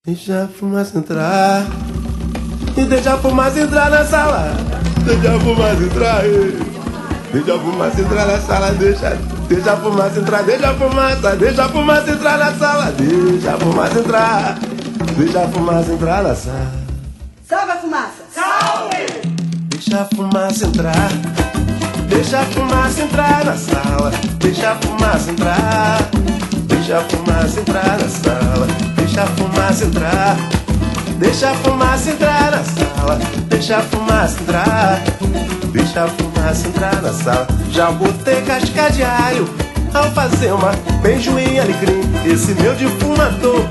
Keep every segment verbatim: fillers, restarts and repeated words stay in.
Deixa a fumaça entrar, e deixa a fumaça entrar na sala. Deixa a fumaça entrar, ei. Deixa a fumaça entrar na sala, deixa, deixa a fumaça entrar, deixa a fumaça, deixa a fumaça entrar na sala, deixa a fumaça entrar, deixa a fumaça entrar na sala. Salve a fumaça! Salve! Deixa a fumaça entrar, deixa a fumaça entrar na sala, deixa a fumaça entrar, deixa a fumaça entrar na sala, deixa a fumaça entrar, deixa a fumaça entrar na sala, deixa a fumaça entrar, deixa a fumaça entrar na sala. Já botei casca de alho ao fazer uma beijo em alecrim. Esse meu difumador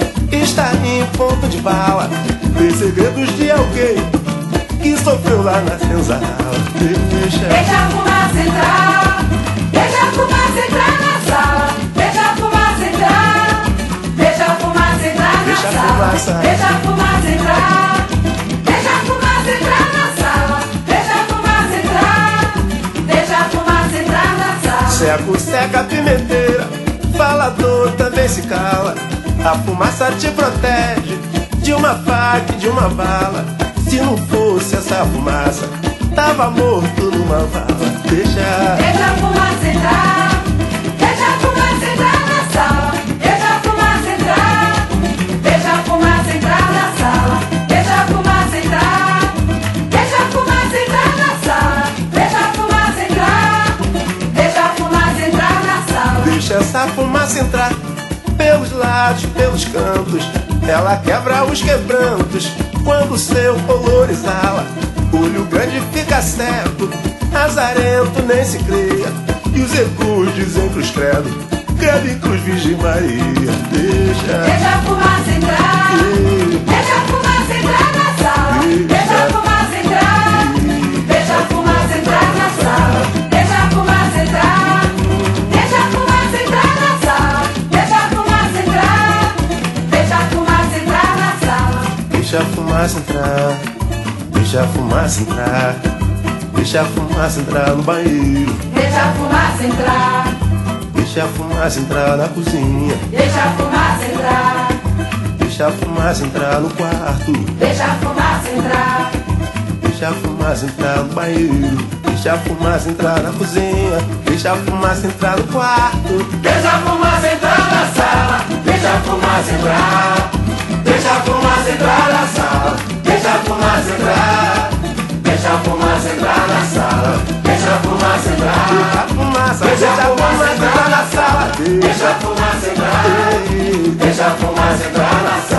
está em ponto de bala. Tem segredos de alguém que sofreu lá na senzala. Deixa, Deixa a fumaça entrar, deixa a fumaça entrar na sala, deixa a fumaça entrar, deixa a fumaça entrar na Deixa a sala, fumaça. deixa a fumaça entrar, deixa a fumaça entrar na sala, deixa a fumaça entrar, deixa a fumaça entrar na sala. seco, seca a pimenteira, falador também se cala. A fumaça te protege de uma faca e de uma bala. Se não fosse essa fumaça, tava morto numa vala. Deixa, Deixa a fumaça entrar, deixa a fumaça entrar na sala, deixa a fumaça entrar, deixa a fumaça entrar na sala, deixa a fumaça entrar, deixa a fumaça entrar na sala, deixa a fumaça entrar, deixa a fumaça entrar na sala. deixa essa fumaça entrar pelos lados, pelos cantos. Ela quebra os quebrantos quando seu color exala. Olho grande fica cego, azarento nem se cria. E os ecos dizem cruz credo, credo e cruz Virgem Maria. Deixa, Deixa a fumaça entrar, deixa a fumaça entrar na sala, deixa a fumaça entrar, deixa a fumaça entrar na sala, deixa a fumaça entrar, deixa a fumaça entrar na sala, deixa a fumaça entrar, deixa a fumaça entrar na sala. deixa a fumaça entrar, deixa a fumaça entrar, deixa a fumaça entrar no banheiro, Deixa a fumaça entrar, deixa a fumaça entrar na cozinha, deixa a fumaça entrar, deixa a fumaça entrar no quarto, deixa a fumaça entrar, deixa a fumaça entrar no banheiro, deixa a fumaça entrar na cozinha, deixa a fumaça entrar no quarto, Deixa a fumaça entrar na sala, deixa a fumaça entrar, deixa a fumaça entrar na sala, deixa a fumaça entrar, deixa a fumaça entrar na sala, deixa a fumaça entrar, deixa a fumaça, deixa a fumaça entrar na sala, deixa a fumaça entrar, deixa a fumaça entrar na sala.